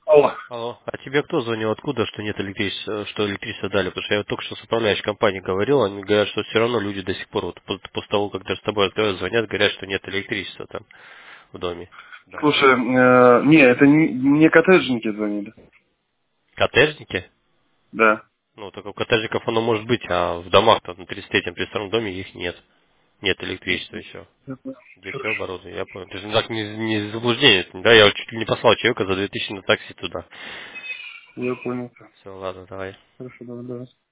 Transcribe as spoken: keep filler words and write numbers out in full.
Алло. Алло, а тебе кто звонил? Откуда, что нет электричества, что электричество дали? Потому что я вот только что с управляющей компанией говорил, они говорят, что все равно люди до сих пор, вот, пос- после того, как даже с тобой разговаривают, звонят, говорят, что нет электричества там в доме. Слушай, э, не, это не, мне коттеджники звонили. Коттеджники? Да. Ну, только у коттеджников оно может быть, а в домах-то на тридцать третьем, тридцать втором доме их нет. Нет электричества еще. Здесь все Хорошо. оборудование, я понял. То есть, ну, так не, не заблуждение, да, я вот чуть ли не послал человека за две тысячи на такси туда. Я понял. Все, ладно, давай. Хорошо, давай, давай.